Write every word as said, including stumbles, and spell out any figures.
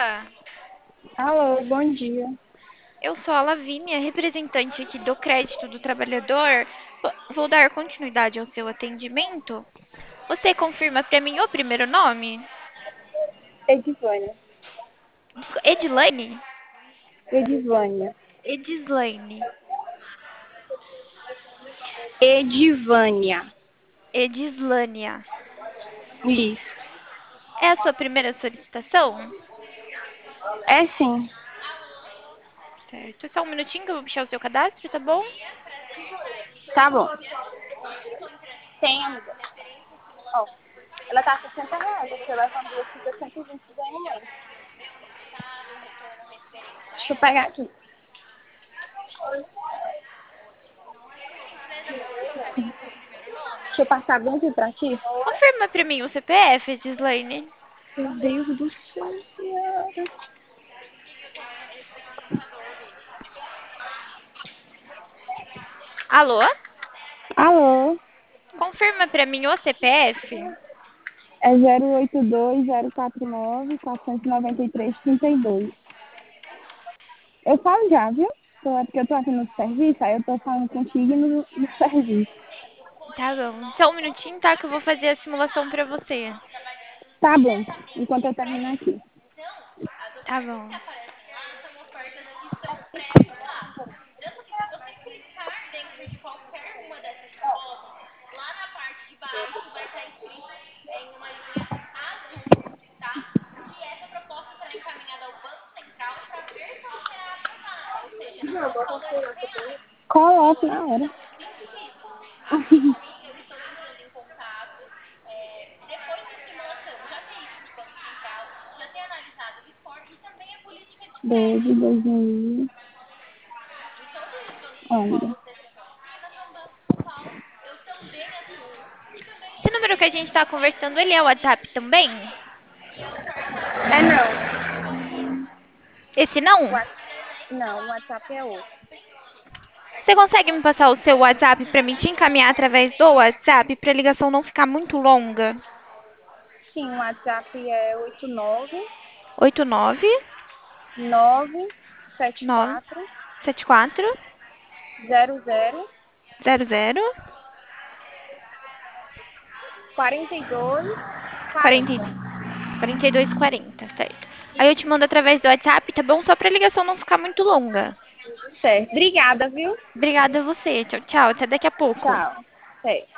Alô, bom dia. Eu sou a Lavínia, representante aqui do Crédito do Trabalhador. V- Vou dar continuidade ao seu atendimento. Você confirma para mim o primeiro nome? Edivânia. Desco- Edilane? Edivânia. Edislaine. Edivânia. Edislânia. Isso. É a sua primeira solicitação? É sim. Certo. Só um minutinho que eu vou puxar o seu cadastro, tá bom? Tá bom. Tem, amiga. Ó, ela tá sessenta reais. Você leva duas, fica cento e vinte daí no mês. Deixa eu pegar aqui. Deixa eu passar bem aqui pra ti. Confirma para mim o C P F, Edislaine. Meu Deus do céu, senhora. Alô? Alô, Confirma para mim o C P F. é zero oito dois zero quatro nove quatro nove três três dois. Eu falo já, viu? Tô- É porque eu tô aqui no serviço, aí eu tô falando contigo no, no serviço. Tá bom. Só um minutinho, tá? Que eu vou fazer a simulação pra você. Tá bom, enquanto eu termino aqui. Tá bom. Coloco na hora. Desde dois mil. Olha. Esse número que a gente tá conversando, ele é o WhatsApp também? É não. Esse não? What- Não, o WhatsApp é outro. Você consegue me passar o seu WhatsApp pra mim te encaminhar através do WhatsApp pra ligação não ficar muito longa? Sim, o WhatsApp é oito nove Oito nove nove sete nove quatro sete quatro zero zero zero zero quarenta e dois quarenta quarenta. quarenta e dois quarenta, certo? Aí eu te mando através do WhatsApp, tá bom? Só pra ligação não ficar muito longa. Certo. Obrigada, viu? Obrigada a você. Tchau, tchau. Até daqui a pouco. Tchau. Certo.